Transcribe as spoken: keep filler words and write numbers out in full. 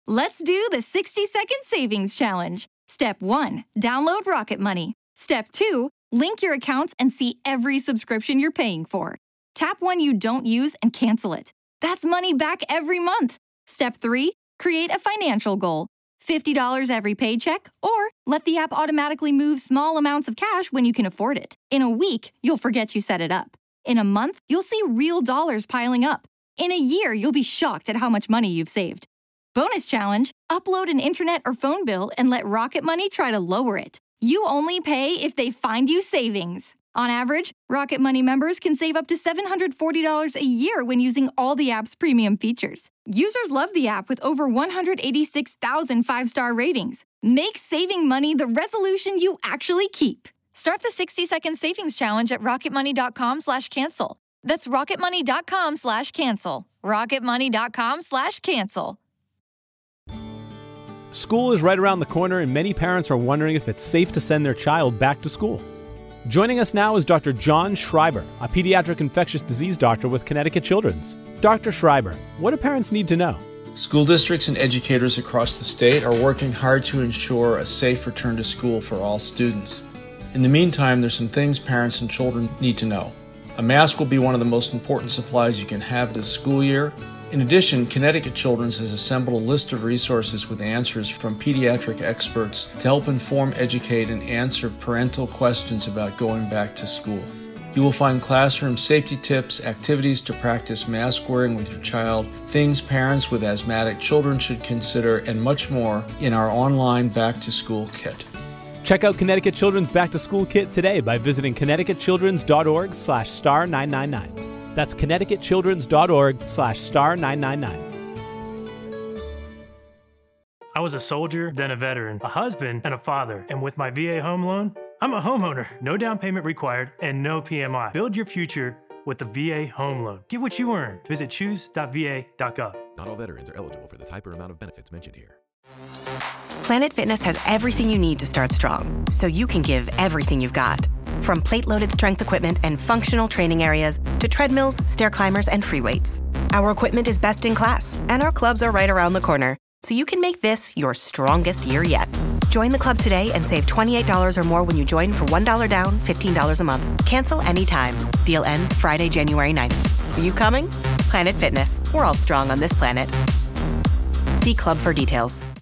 Let's do the sixty second savings challenge. Step one, download Rocket Money. Step two, link your accounts and see every subscription you're paying for. Tap one you don't use and cancel it. That's money back every month. Step three, create a financial goal. fifty dollars every paycheck, or let the app automatically move small amounts of cash when you can afford it. In a week, you'll forget you set it up. In a month, you'll see real dollars piling up. In a year, you'll be shocked at how much money you've saved. Bonus challenge, upload an internet or phone bill and let Rocket Money try to lower it. You only pay if they find you savings. On average, Rocket Money members can save up to seven hundred forty dollars a year when using all the app's premium features. Users love the app with over one hundred eighty-six thousand five-star ratings. Make saving money the resolution you actually keep. Start the sixty second savings challenge at rocketmoney.com slash cancel. That's rocketmoney.com slash cancel. rocketmoney.com slash cancel. School is right around the corner, and many parents are wondering if it's safe to send their child back to school. Joining us now is Doctor John Schreiber, a pediatric infectious disease doctor with Connecticut Children's. Doctor Schreiber, what do parents need to know? School districts and educators across the state are working hard to ensure a safe return to school for all students. In the meantime, there's some things parents and children need to know. A mask will be one of the most important supplies you can have this school year. In addition, Connecticut Children's has assembled a list of resources with answers from pediatric experts to help inform, educate, and answer parental questions about going back to school. You will find classroom safety tips, activities to practice mask wearing with your child, things parents with asthmatic children should consider, and much more in our online Back to School Kit. Check out Connecticut Children's Back to School Kit today by visiting connecticutchildrens.org slash star 999. That's connecticutchildrens.org slash star 999. I was a soldier, then a veteran, a husband, and a father. And with my V A home loan, I'm a homeowner. No down payment required and no P M I. Build your future with the V A home loan. Get what you earned. Visit choose dot v a dot gov. Not all veterans are eligible for the type or amount of benefits mentioned here. Planet Fitness has everything you need to start strong, so you can give everything you've got. From plate-loaded strength equipment and functional training areas to treadmills, stair climbers, and free weights. Our equipment is best in class, and our clubs are right around the corner, so you can make this your strongest year yet. Join the club today and save twenty-eight dollars or more when you join for one dollar down, fifteen dollars a month. Cancel anytime. Deal ends Friday, January ninth. Are you coming? Planet Fitness. We're all strong on this planet. See club for details.